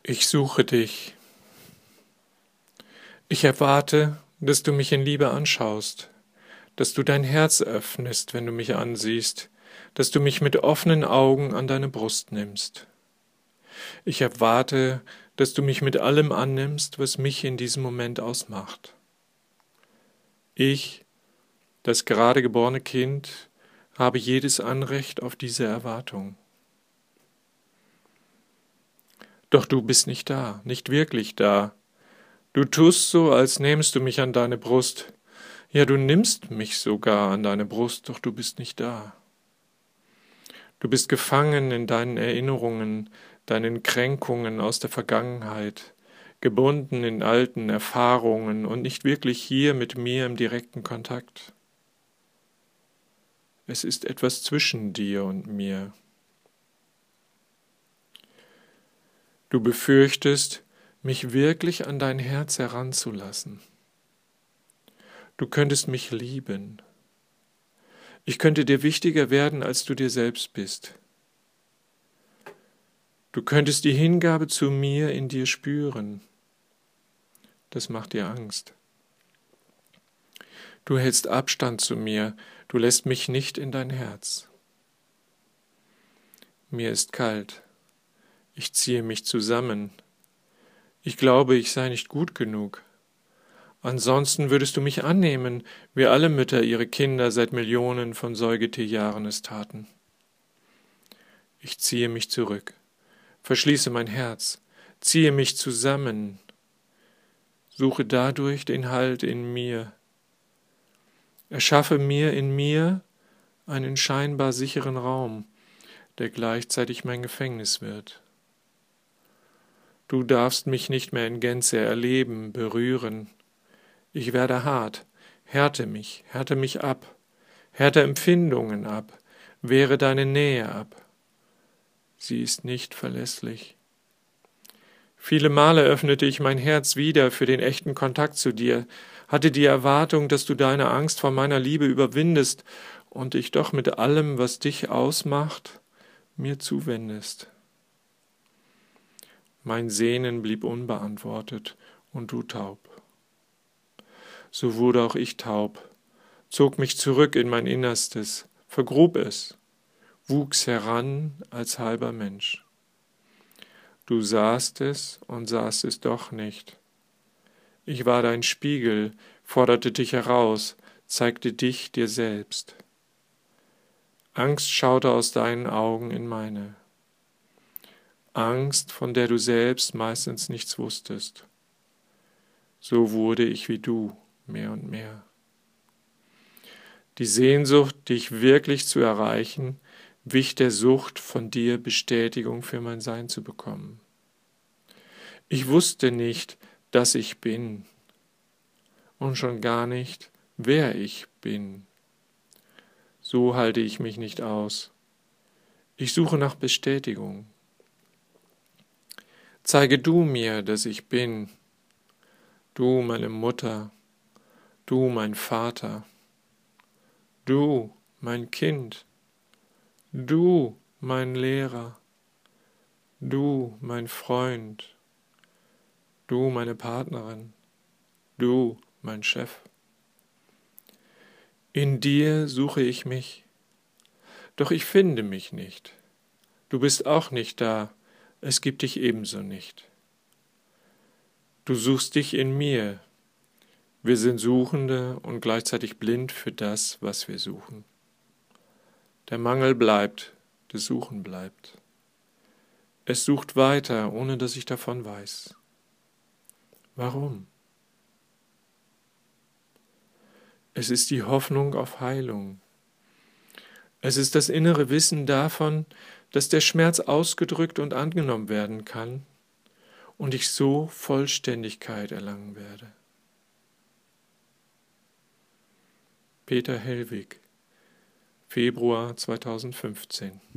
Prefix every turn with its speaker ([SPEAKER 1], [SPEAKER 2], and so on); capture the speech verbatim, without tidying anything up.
[SPEAKER 1] Ich suche dich. Ich erwarte, dass du mich in Liebe anschaust, dass du dein Herz öffnest, wenn du mich ansiehst, dass du mich mit offenen Augen an deine Brust nimmst. Ich erwarte, dass du mich mit allem annimmst, was mich in diesem Moment ausmacht. Ich, das gerade geborene Kind, habe jedes Anrecht auf diese Erwartung. Doch du bist nicht da, nicht wirklich da. Du tust so, als nähmst du mich an deine Brust. Ja, du nimmst mich sogar an deine Brust, doch du bist nicht da. Du bist gefangen in deinen Erinnerungen, deinen Kränkungen aus der Vergangenheit, gebunden in alten Erfahrungen und nicht wirklich hier mit mir im direkten Kontakt. Es ist etwas zwischen dir und mir. Du befürchtest, mich wirklich an dein Herz heranzulassen. Du könntest mich lieben. Ich könnte dir wichtiger werden, als du dir selbst bist. Du könntest die Hingabe zu mir in dir spüren. Das macht dir Angst. Du hältst Abstand zu mir, du lässt mich nicht in dein Herz. Mir ist kalt. Ich ziehe mich zusammen. Ich glaube, ich sei nicht gut genug. Ansonsten würdest du mich annehmen, wie alle Mütter ihre Kinder seit Millionen von Säugetierjahren es taten. Ich ziehe mich zurück, verschließe mein Herz, ziehe mich zusammen, suche dadurch den Halt in mir, erschaffe mir in mir einen scheinbar sicheren Raum, der gleichzeitig mein Gefängnis wird. Du darfst mich nicht mehr in Gänze erleben, berühren. Ich werde hart, härte mich, härte mich ab, härte Empfindungen ab, wehre deine Nähe ab. Sie ist nicht verlässlich. Viele Male öffnete ich mein Herz wieder für den echten Kontakt zu dir, hatte die Erwartung, dass du deine Angst vor meiner Liebe überwindest und dich doch mit allem, was dich ausmacht, mir zuwendest. Mein Sehnen blieb unbeantwortet und du taub. So wurde auch ich taub, zog mich zurück in mein Innerstes, vergrub es, wuchs heran als halber Mensch. Du sahst es und sahst es doch nicht. Ich war dein Spiegel, forderte dich heraus, zeigte dich dir selbst. Angst schaute aus deinen Augen in meine. Angst, von der du selbst meistens nichts wusstest. So wurde ich wie du, mehr und mehr. Die Sehnsucht, dich wirklich zu erreichen, wich der Sucht, von dir Bestätigung für mein Sein zu bekommen. Ich wusste nicht, dass ich bin und schon gar nicht, wer ich bin. So halte ich mich nicht aus. Ich suche nach Bestätigung. Zeige du mir, dass ich bin, du meine Mutter, du mein Vater, du mein Kind, du mein Lehrer, du mein Freund, du meine Partnerin, du mein Chef. In dir suche ich mich, doch ich finde mich nicht. Du bist auch nicht da, es gibt dich ebenso nicht. Du suchst dich in mir. Wir sind Suchende und gleichzeitig blind für das, was wir suchen. Der Mangel bleibt, das Suchen bleibt. Es sucht weiter, ohne dass ich davon weiß. Warum? Es ist die Hoffnung auf Heilung. Es ist das innere Wissen davon, dass der Schmerz ausgedrückt und angenommen werden kann und ich so Vollständigkeit erlangen werde. Peter Hellwig, Februar zweitausendfünfzehn.